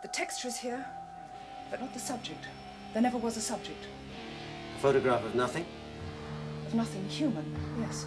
The texture is here, but not the subject. There never was a subject. A photograph of nothing? Of nothing human, yes.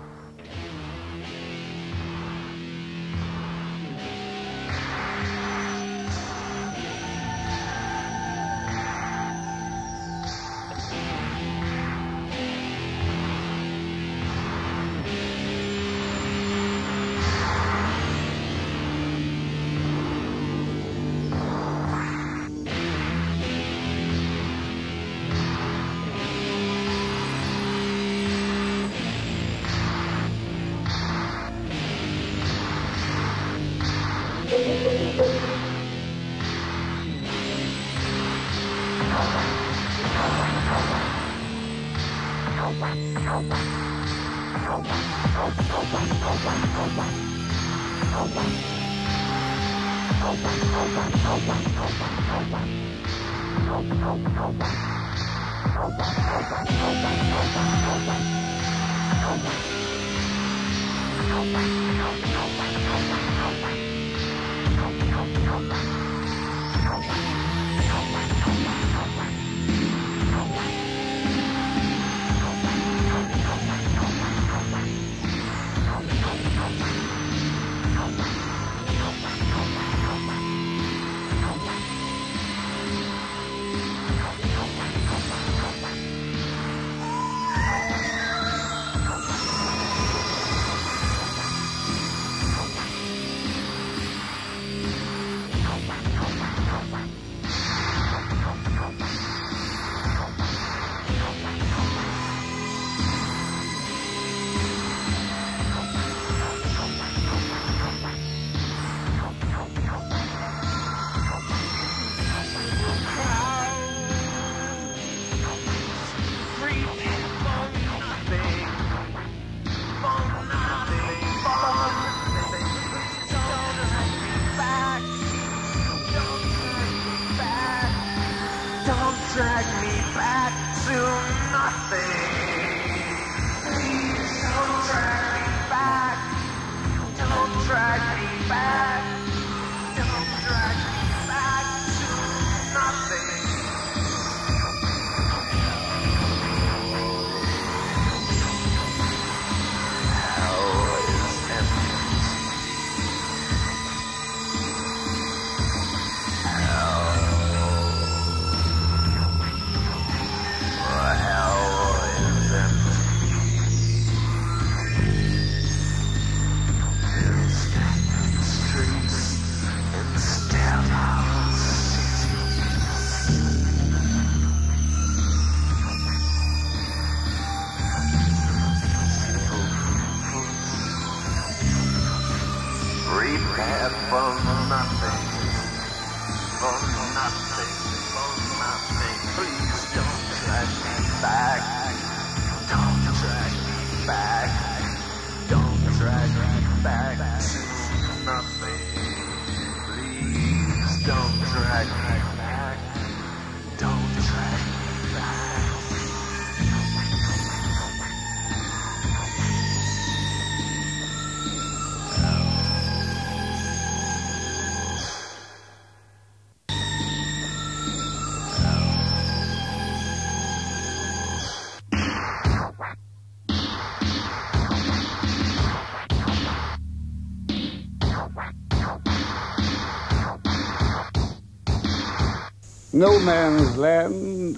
No man's land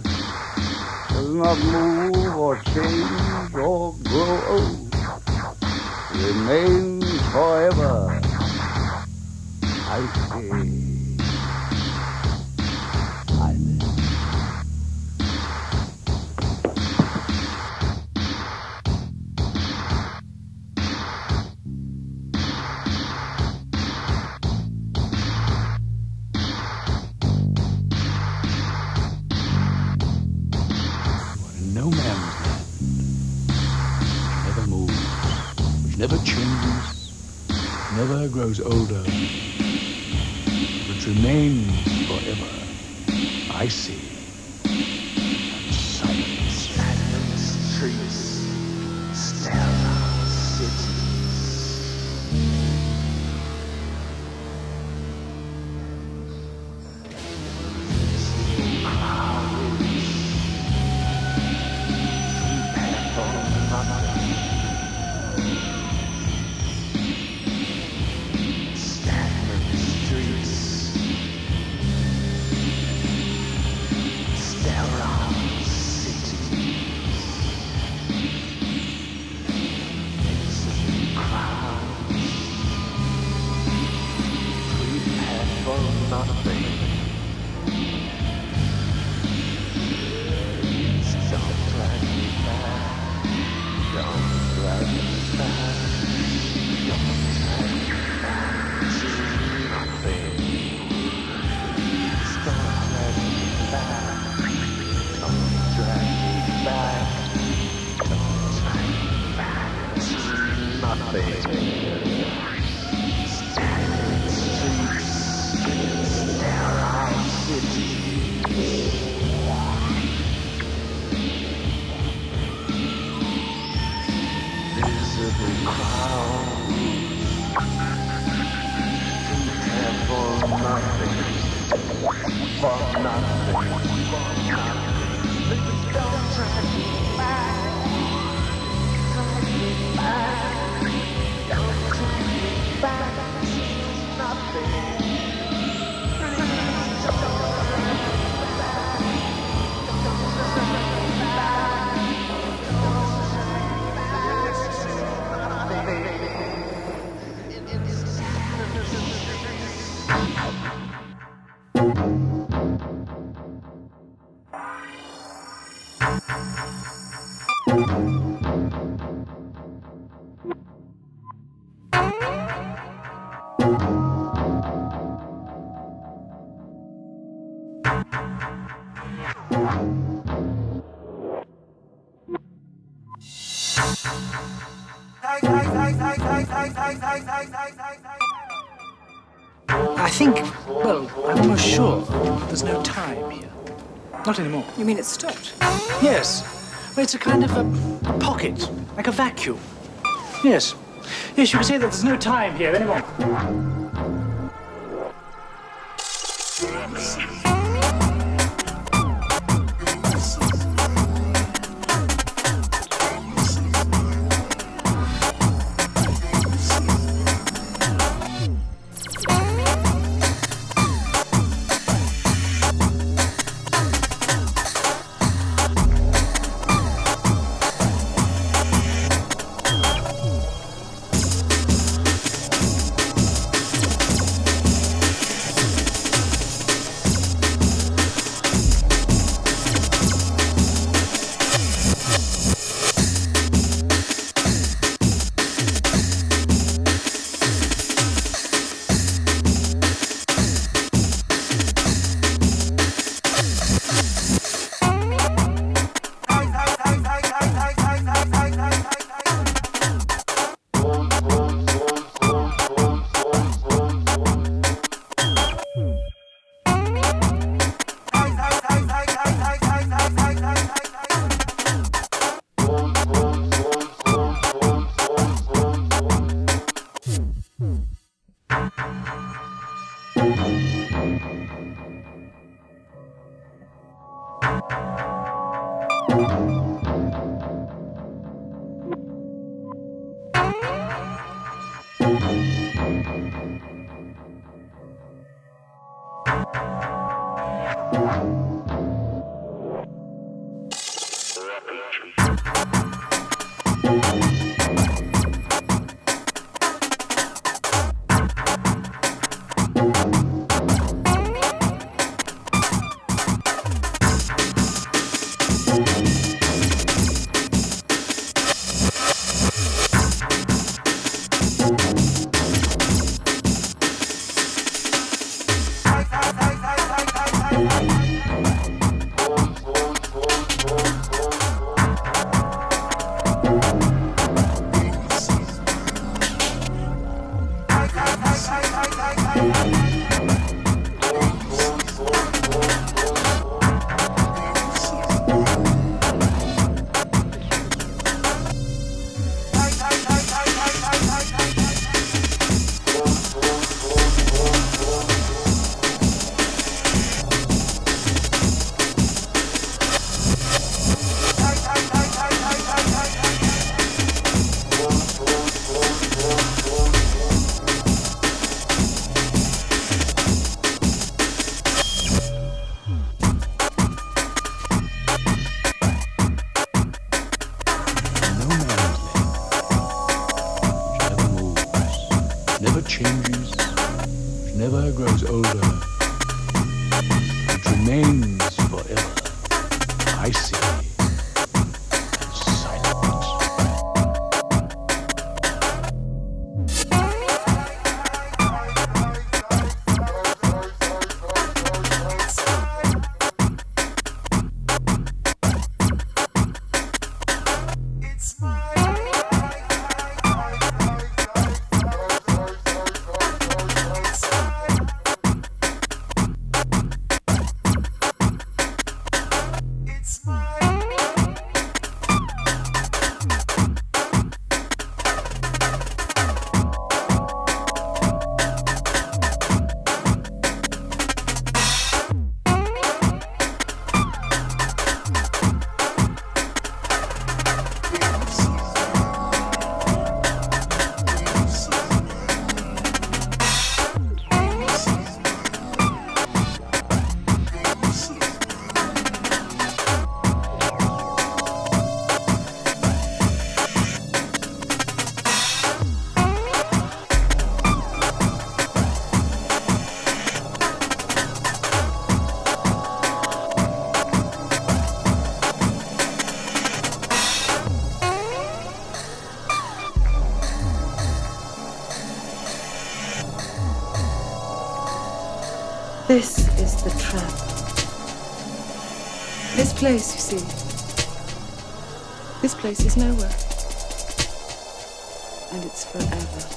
does not move or change or grow old. Remains forever, I say. No man's land, which never moves, which never changes, never grows older, which remains forever, I see. Silence, streets, stella, cities. I think, well, I'm almost sure there's no time here. Not anymore. You mean it's stopped? Yes. Well, it's a kind of a pocket, like a vacuum. Yes. Yes, you can say that there's no time here anymore. This is the trap. This place, you see. This place is nowhere. And it's forever.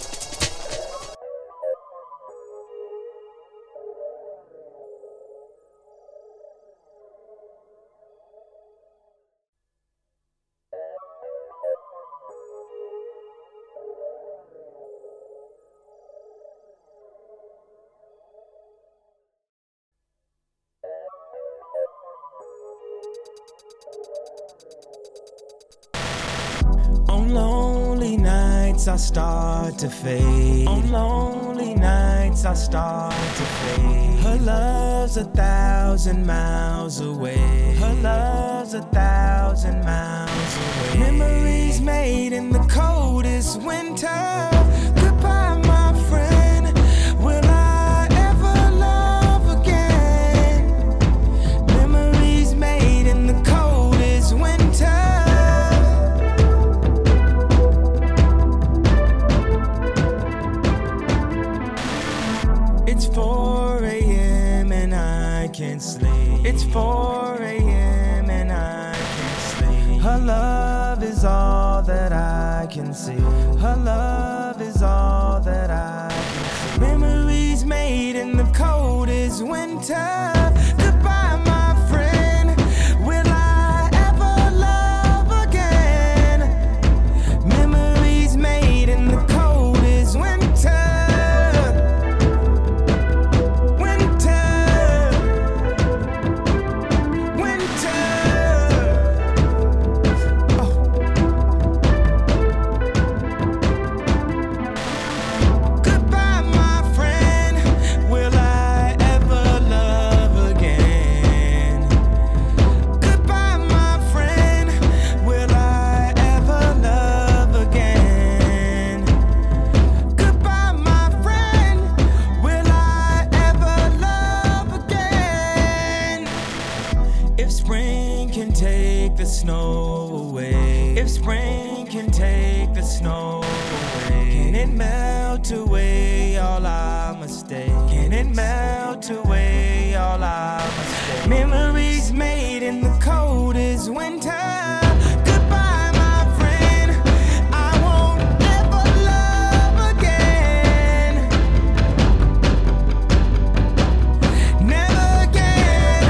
On lonely nights I start to fade. On lonely nights I start to fade. Her love's 1,000 miles away. Her love's 1,000 miles away. Memories made in the coldest winter. Goodbye, my friend. Will I ever love again? Memories made in the coldest winter. It's 4 a.m. and I can't sleep. It's 4 a.m. and I can't sleep. Her love is all that I can see. Her love is all that I can see. Memories made in the coldest winter. Goodbye, my friend. Will I ever love again? Memories made in the coldest winter. Snow away. If spring can take the snow away, can it melt away all our mistakes? Can it melt away all our mistakes? Memories made in the coldest winter. Goodbye, my friend. I won't ever love again. Never again.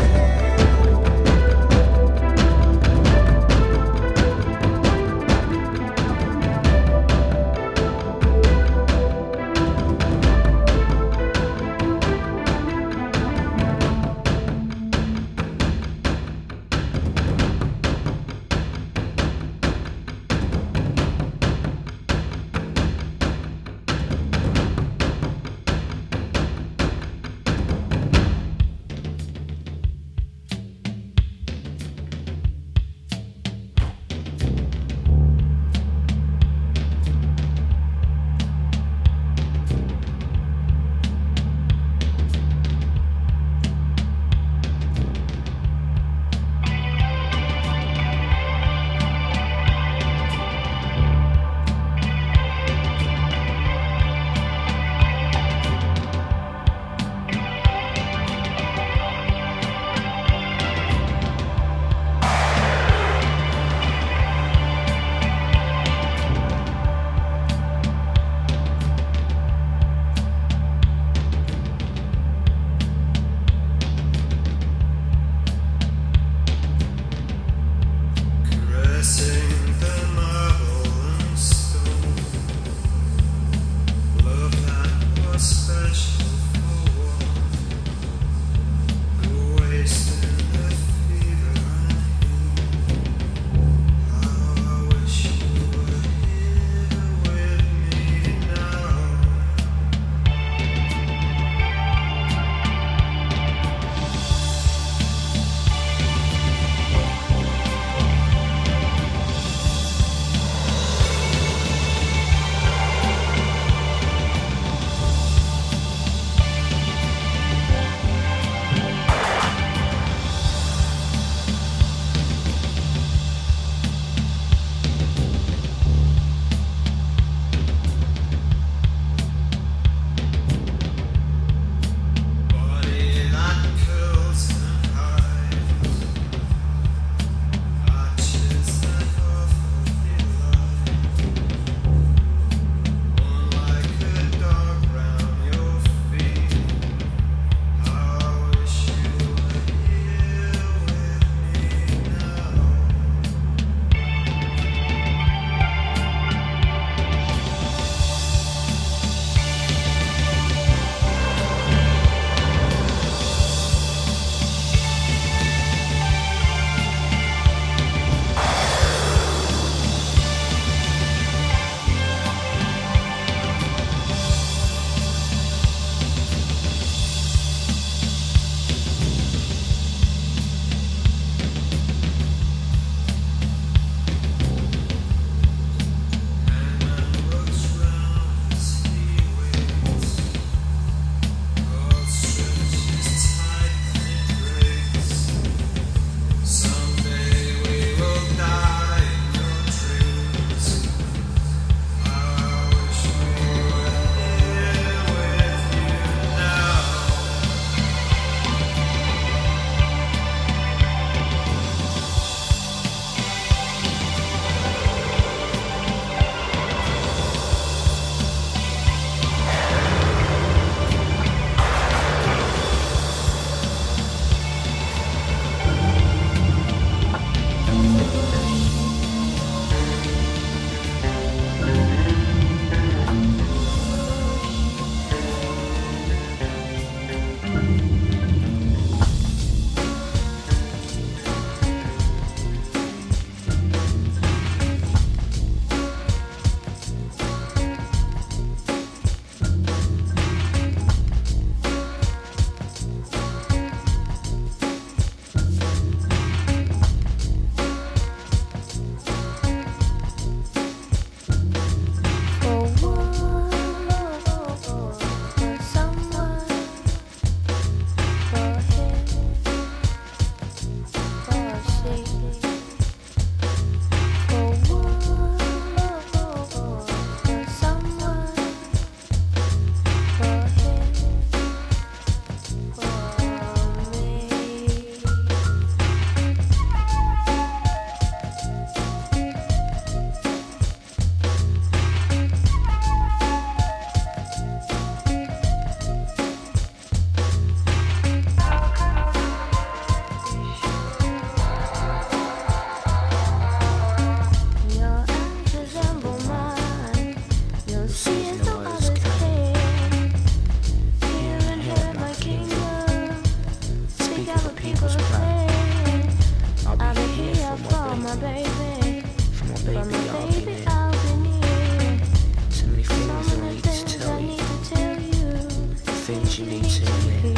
you need to hear.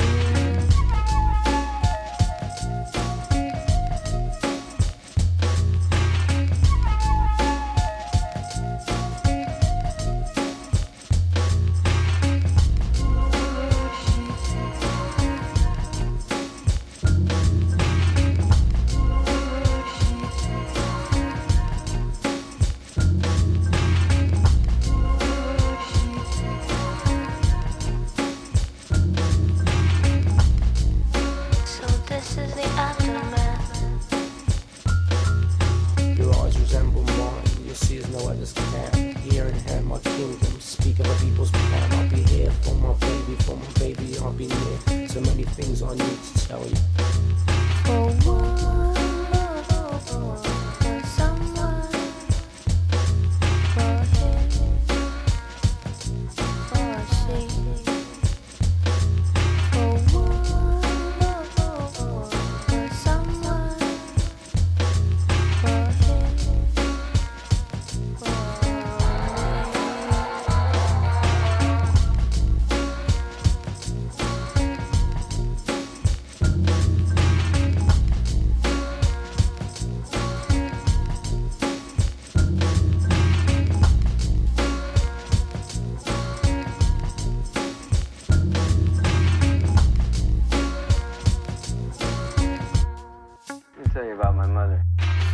Tell you about my mother.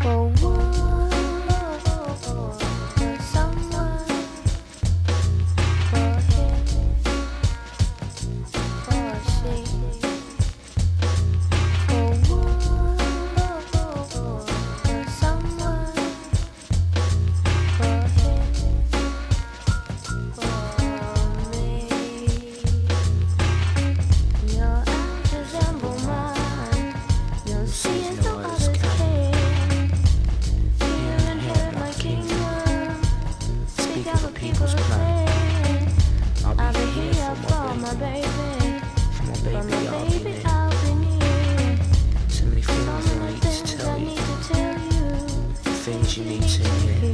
You need to hear.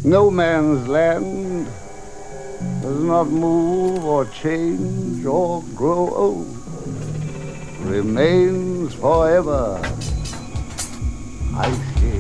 No man's land does not move or change or grow old, remains forever. I say.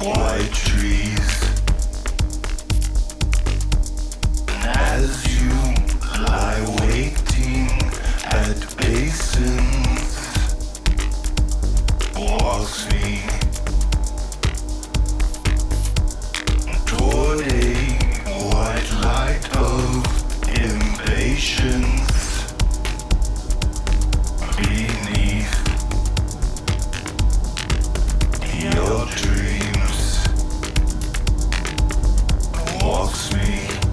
white trees. As you lie waiting at basins, walks me toward a white light of impatience beneath your dreams. Walks me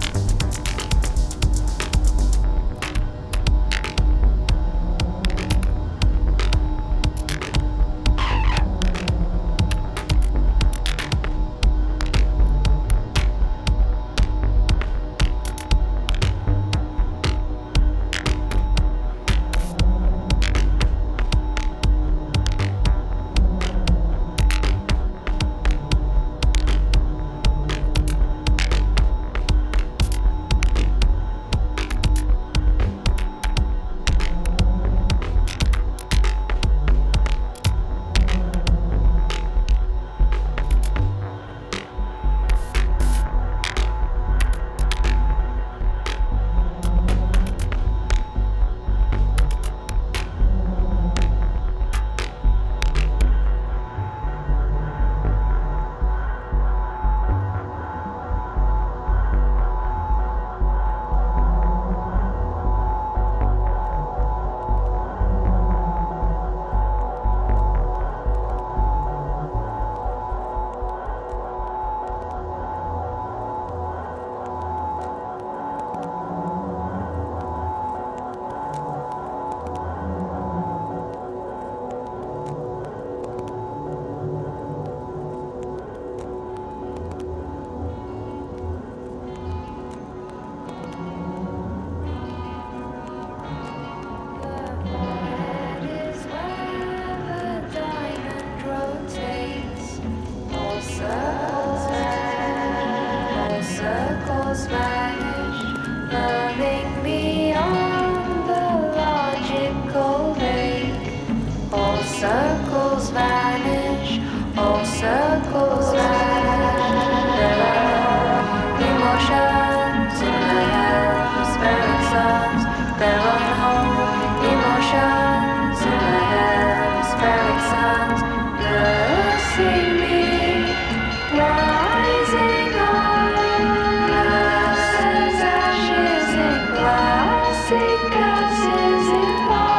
circles vanish, all circles vanish. There are no emotions in the hemispheric suns. There are no emotions in the hemispheric suns. Nursing me, rising up, as ashes in classic gases in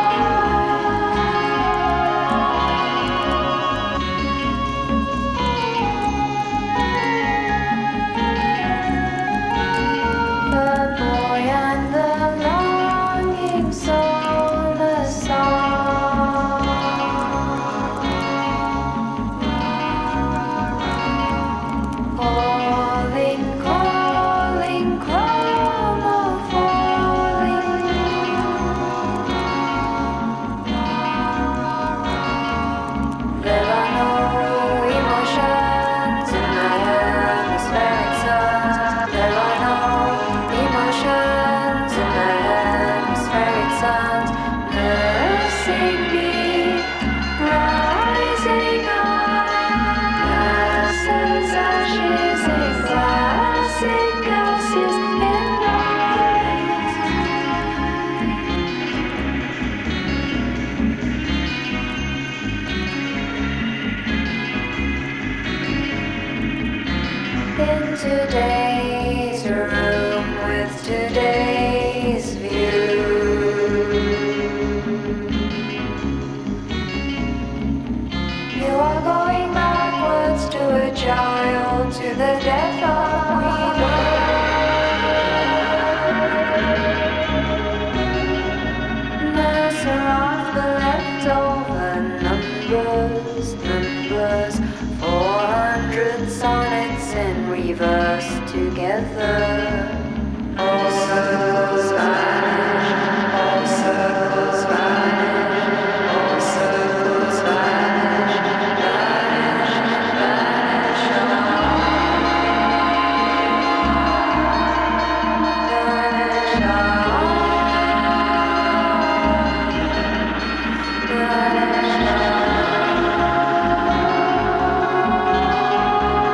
today's room with today's view. You are going backwards to a child, to the death of we were. Nurser off the leftover numbers, 400 sonnets in reverse together. All circles vanish, all circles vanish, all circles vanish, vanish, vanish, vanish, vanish.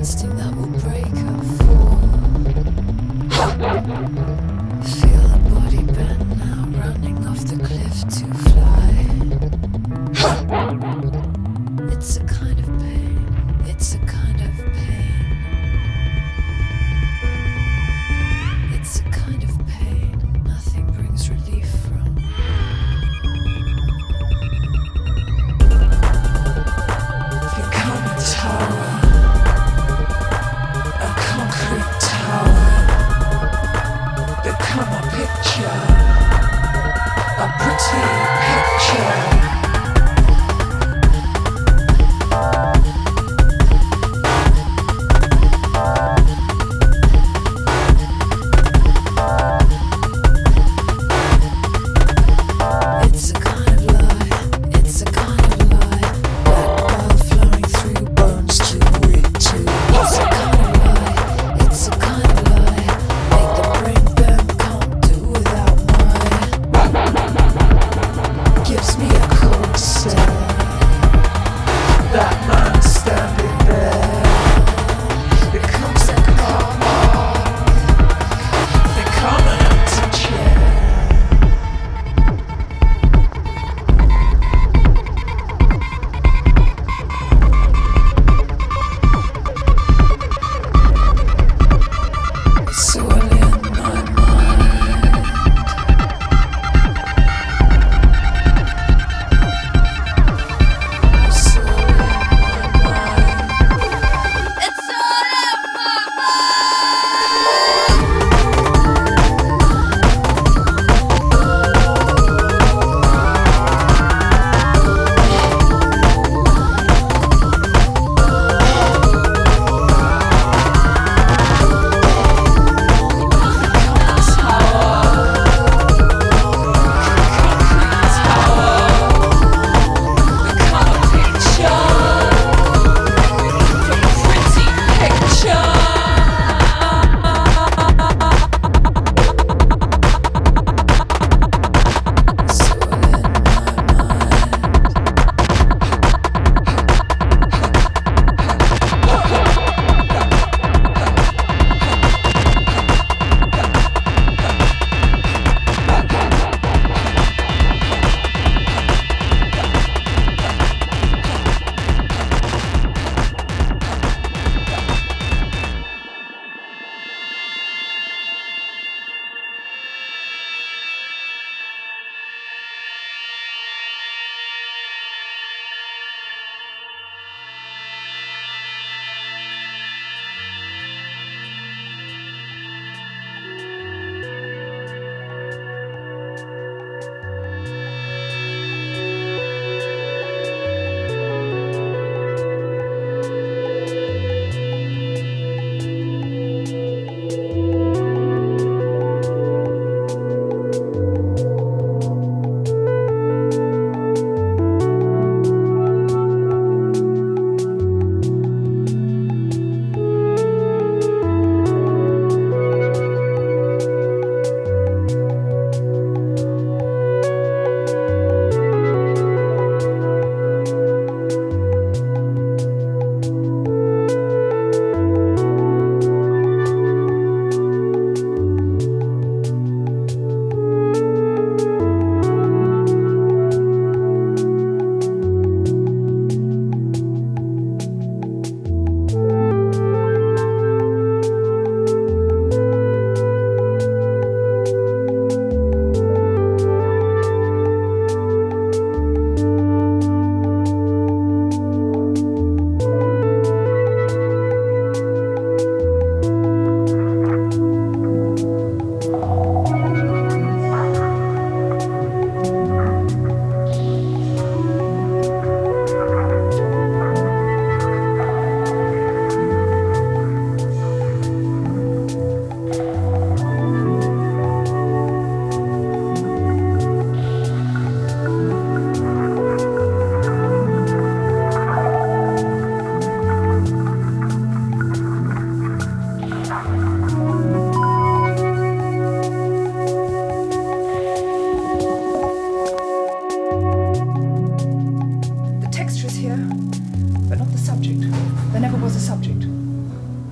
instinct that will break or fall. Feel the body bend now, running off the cliff to fly. It's a kind of pain, it's a kind of pain. It's a kind of pain nothing brings relief from. Become a tower, a concrete tower. Become a picture, a pretty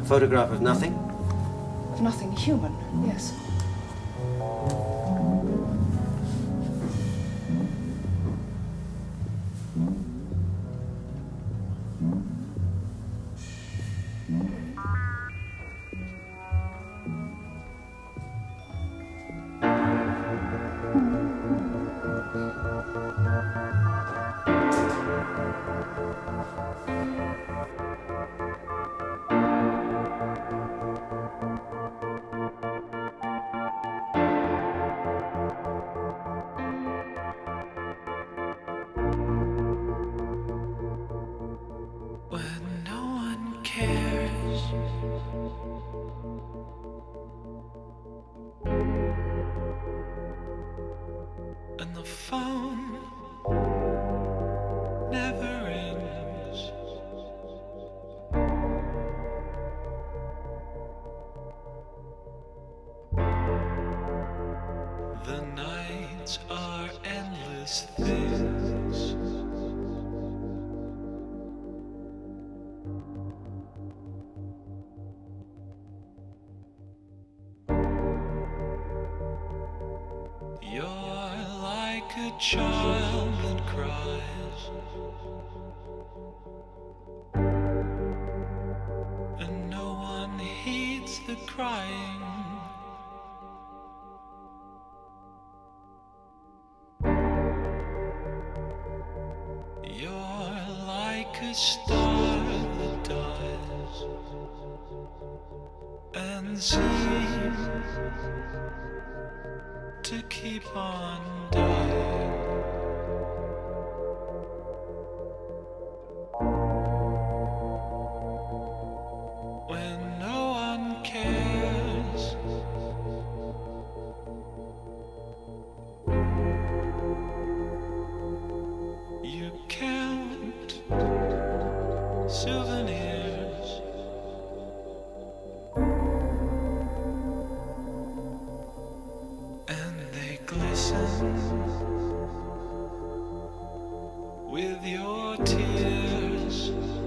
A photograph of nothing? Of nothing human, yes. And the phone never rings. The nights are endless things. You're like a child that cries, and no one heeds the crying. You're like a star that dies and seems to keep on dying. When no one cares, you count souvenirs. And they glisten with your tears.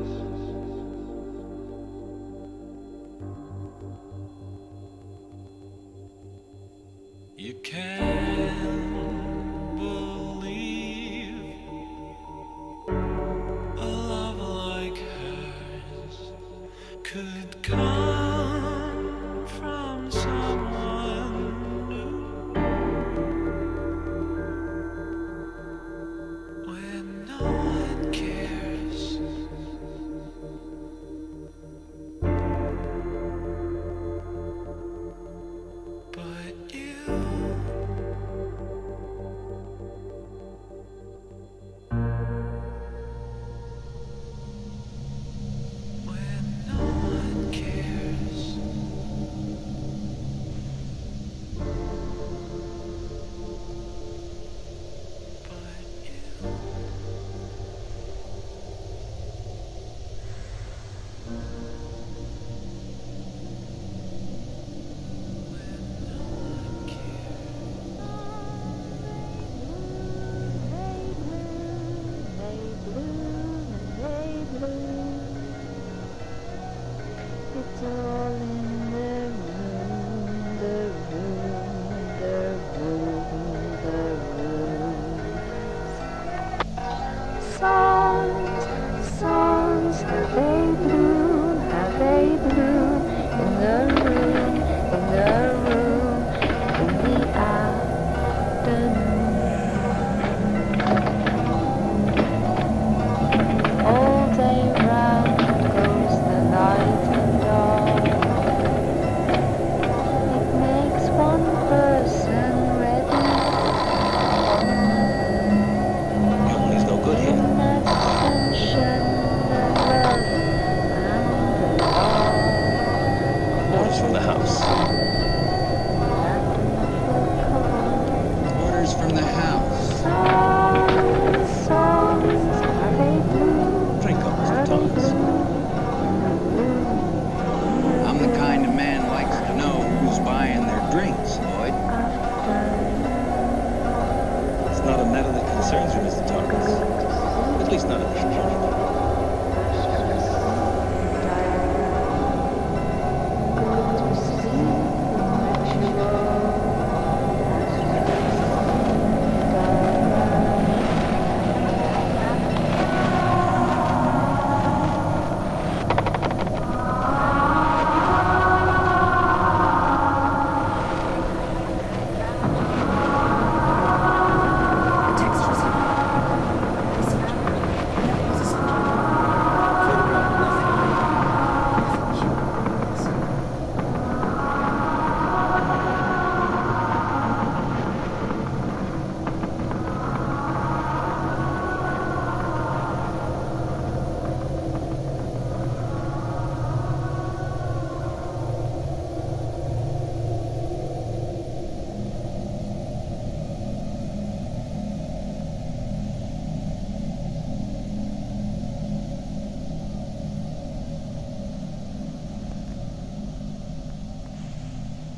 You can't believe a love like hers could come from someone new. When no one cares, but you. When no one cares, but you. It's all in the room, the room, the room, the room. Songs, songs, how they bloom, how they bloom in the room, in the room, in the afternoon. All day round goes the night and dawn. It makes one person ready for another. Emily's no good here. In that tension, the love and the love. Orders from the house. Orders from the house. Songs, songs, how they bloom, Drink up, how Mr. they Thomas. bloom in the room. I'm the kind of man likes to know who's buying their drinks, Lloyd. It's not a matter that concerns you, Mr. Thomas. At least not at this point.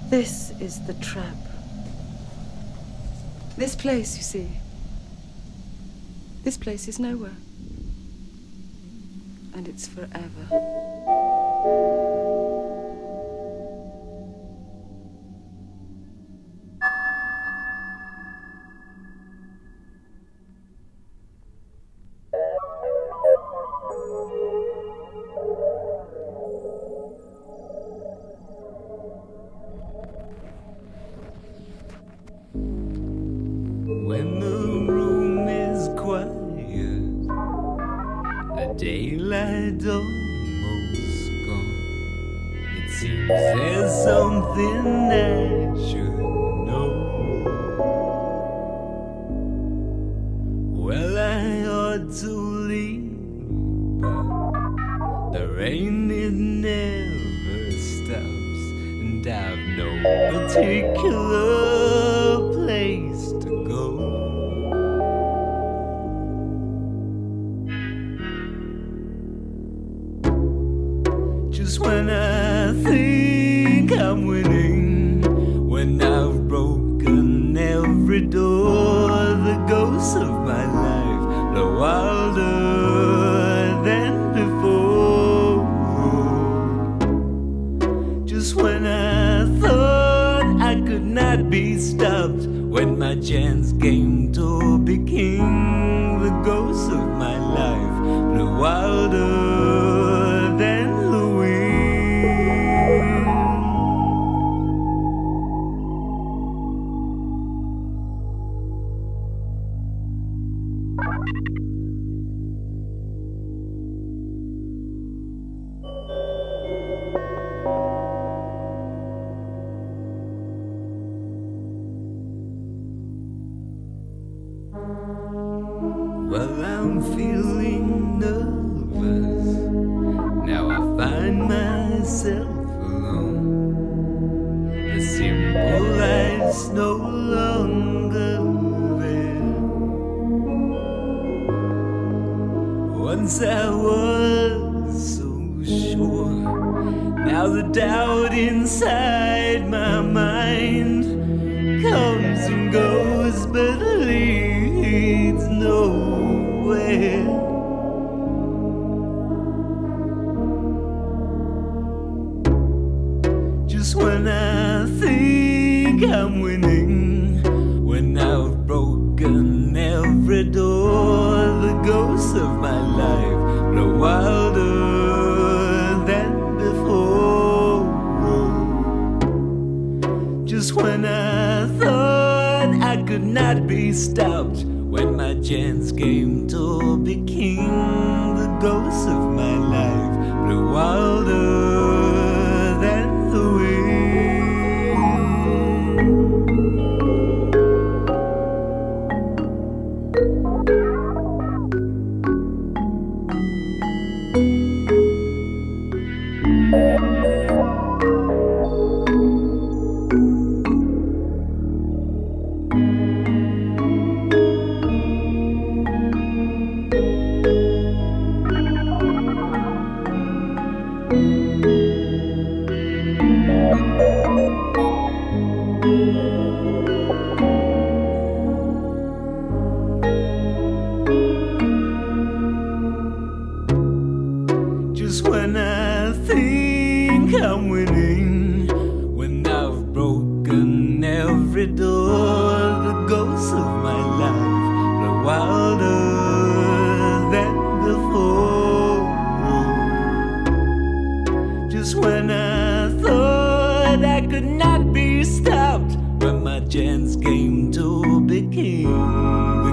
This is the trap. This place, you see. This place is nowhere. And it's forever. When the room is quiet, the daylight almost gone, it seems there's something I should know. Well, I ought to leave, but the rain, it never stops, and I've no particular place to go. Just when I think I'm winning, when I've broken every door, the ghosts of my life blow wilder than before. Just when I thought I could not be stopped, when my chance came to be king, the ghosts of my life blew wilder than the wind. Well, I'm feeling nervous. Now I find myself alone. The simple life's no longer there. Once I was so sure. Now the doubt inside my mind comes and goes, but leads nowhere. Just when I think I'm winning, when I've broken every door, the ghosts of my life blow wilder than before. Just when I thought I could not be stopped, when my chance came to be king, the ghosts of my life blew wilder than the wind. Just when I think I'm winning, when I've broken every door, the ghosts of my life blow wilder than before. Just when I thought I could not be stopped, when my chance came to be king,